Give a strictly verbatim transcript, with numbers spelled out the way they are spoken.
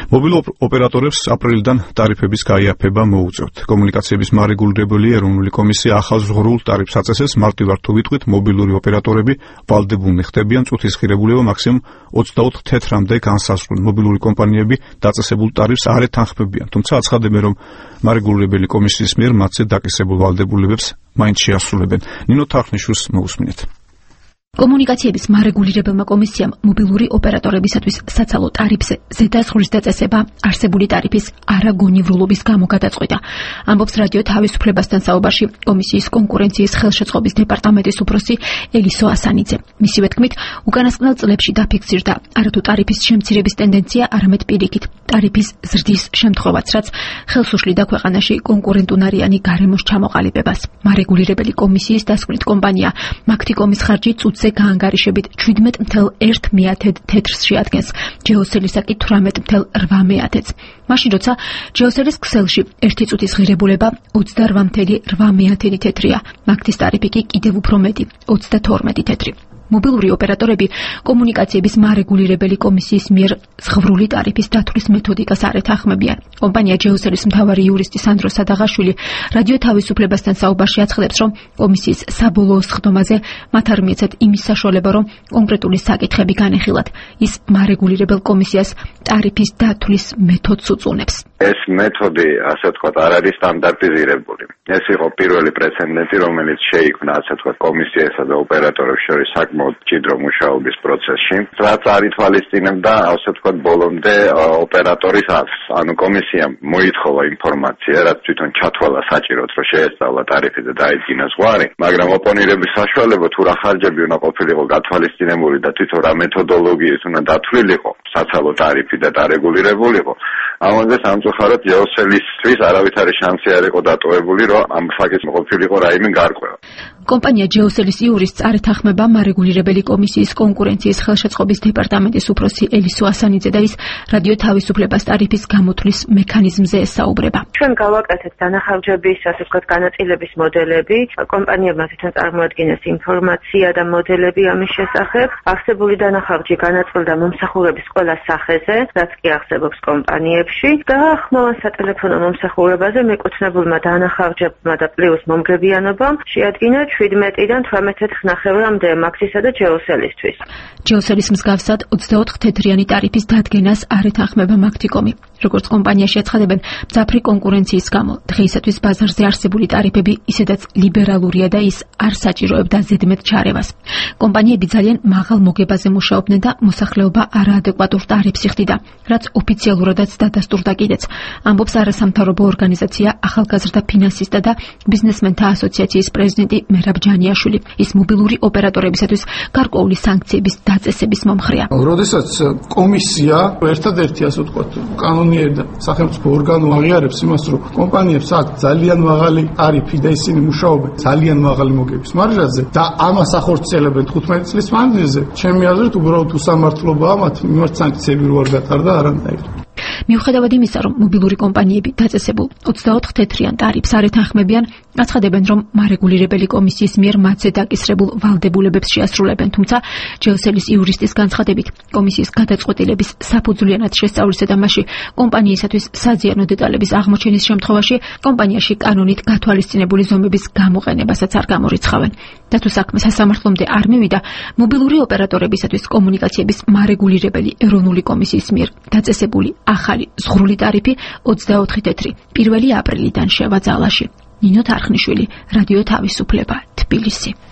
მობილურ ოპერატორებს აპრილიდან ტარიფების გაიაფება მოუწევთ. კომუნიკაციების მარეგულირებელი ეროვნული კომისია ახალ ზღვრულ ტარიფს აწესეს მარტივად თუ ვიტყვით მობილური ოპერატორები ვალდებულნი ხდებიან წუთის ღირებულება მაქსიმუმ ოცდაოთხ თეთრამდე განსაზღვრულ. მობილური კომპანიები დაწესებულ ტარიფს არ ეთანხმებიან, თუმცა აცხადებენ, რომ მარეგულირებელი კომისიის მიერ მათზე დაკისრებულ ვალდებულებებს მაინც შეასრულებენ. ნინო თარხნიშვილს მოусმინეთ. კომუნიკაციების მარეგულირებელმა კომისიამ მობილური ოპერატორებისათვის საცალო ტარიფზე ზედაზღვრის დაწესება არსებული ტარიფის არაგონივრულობის გამო გადაწყვიტა. ამბობს რადიო თავისუფლებასთან საუბარში კომისიის კონკურენციის ხელშეწყობის დეპარტამენტის უფროსი ელისო ასანიძე. მისივე თქმით, უკანასკნელ წლებში დაფიქსირდა არათუ ტარიფის შემცირების ტენდენცია, არამედ პირიქით ტარიფის ზრდის შემთხვევაც, რაც ხელს უშლიდა ქვეყანაში კონკურენტუნარიანი გარემოს ჩამოყალიბებას. მარეგულირებელი კომისიის დასკვნით კომპანია მაქტიკომის ხარჯი წუთზე გაანგარიშებით ჩვიდმეტ მთელ ერთ მეათედ თეთრს შეადგენს, ჯეოსელისა კი თვრამეტ მთელ რვა მეათედს. მაშინ როცა ჯეოსელის ქსელში ერთი წუთის ღირებულება ოცდარვა მთელი რვა მეათედი თეთრია, მაქტის ტარიფი კი კიდევ უფრო მეტი ოცდათორმეტი თეთრი. მობილური ოპერატორები კომუნიკაციების მარეგულირებელი კომისიის მიერ ზღვრული ტარიფის დათვლის მეთოდიკას არ ეთანხმებიან. კომპანია ჯეოსელის მთავარი იურისტი სანდრო სადაღაშვილი რადიო თავისუფლებასთან საუბარში აცხადებს, რომ კომისიის საბოლოო სხდომაზე მათ არ მიეცათ იმის საშუალება, რომ კონკრეტული საკითხები განეხილათ. ის მარეგულირებელ კომისიას ტარიფის დათვლის მეთოდს უწუნებს. ეს მეთოდი, ასე ვთქვათ, არ არის სტანდარტიზირებული. ეს იყო პირველი პრეცედენტი, რომელიც შეიქმნა, ასე ვთქვათ, კომისიასა და ოპერატორებს შორის მჭიდრო მუშაობის პროცესში, რაც არ ითვალისწინებდა, ასე ვთქვათ, ბოლომდე ოპერატორის აზრს. ანუ კომისიამ მოითხოვა ინფორმაცია, რაც თვითონ ჩათვალა საჭიროდ, რომ შეესწავლა ტარიფი და დაიდგინა ზღვარი, მაგრამ ოპონირების საშუალება თუ რა ხარჯები უნდა ყოფილიყო გათვალისწინებული და თვითონ რა მეთოდოლოგიით უნდა დათვლილიყო საცალო ტარიფი და დარეგულირებულიყო, ამაზე სამწუხაროდ ჯეოსელისთვის არავითარი შანსი არ იყო დატოვებული, რომ ამ ფაქტის ყოფილიყო რაიმე გარკვევა. კომპანია ჯეოსელის იურისტს არ ეთანხმება მარეგულირებელი კომისიის კონკურენციის ხელშეწყობის დეპარტამენტის უფროსი ელისო ასანიძე და ის რადიო თავისუფლებას ტარიფის გამოთვლის მექანიზმზე ესაუბრება. ჩვენ გავაკეთეთ დანახარჯების, ასე ვთქვათ, განაწილების მოდელები. კომპანიებმა თვითონ წარმოადგენეს ინფორმაცია და მოდელები ამის შესახებ. არსებული დანახარჯი განაწილდა მომსახურების ყველა სახეზე, რაც კი არსებობს კომპანიებში და ხმოვან სატელეფონო მომსახურებაზე მეკუთვნებულმა დანახარჯებმა და პლუს მომგებიანობამ შეადგინა შვიდმეტიდან თვრამეტ ნახევრამდე მაქტისა და ჯეოსელისთვის. ჯეოსელის მსგავსად ოცდაოთხ თეთრიანი ტარიფის დადგენას არ ეთანხმება მაქტიკომი. როგორც კომპანიაში აცხადებენ, მძაფრი კონკურენციის გამო დღეისათვის ბაზარზე არსებული ტარიფები ისედაც ლიბერალურია და ის არ საჭიროებდა ზედმეტ ჩარევას. კომპანიები ძალიან მაღალ მოგებაზე მუშაობდნენ და მოსახლეობა არაადეკვატურ ტარიფს იხდიდა, რაც ოფიციალურადაც დადასტურდა კიდეც. ამბობს არასამთავრობო ორგანიზაცია ახალგაზრდა ფინანსისტთა და ბიზნესმენთა ასოციაციის პრეზიდენტი მერაბ ჯანიაშვილი. ის მობილური ოპერატორებისათვის გარკვეული სანქციების დაწესების მომხრეა. როდესაც კომისია ერთადერთი, ასე ვთქვათ, კანონიერი და სახელმწიფო ორგანო აღიარებს იმას, რომ კომპანიებს აქვს ძალიან მაღალი ტარიფი და ისინი მუშაობენ ძალიან მაღალი მოგების მარჟაზე და ამას ახორციელებენ თხუთმეტი წლის მანძილზე, ჩემი აზრით უბრალოდ უსამართლობაა მათ მიმართ სანქციები რო არ გატარდა არანაირი. მიუხედავად იმისა, რომ მობილური კომპანიები დაწესებულ ოცდაოთხ თეთრიან ტარიფს არ ეთანხმებიან, აცხადებენ, რომ მარეგულირებელი კომისიის მიერ მათზე დაკისრებულ ვალდებულებებს შეასრულებენ, თუმცა ჯეოსელის იურისტის განცხადებით, კომისიის გადაწყვეტილების საფუძვლიანად შესწავლისა და მასში კომპანიისათვის საზიანო დეტალების აღმოჩენის შემთხვევაში კომპანიაში კანონით გათვალისწინებული ზომების გამოყენებასაც არ გამორიცხავენ. და თუ საქმე სასამართლომდე არ მივიდა, მობილური ოპერატორებისათვის კომუნიკაციების მარეგულირებელი ეროვნული კომისიის მიერ დაწესებული ახალი ზღვრული ტარიფი ოცდაოთხი თეთრი პირველი აპრილიდან შევა ძალაში. ნინო თარხნიშვილი, რადიო თავისუფლება, თბილისი.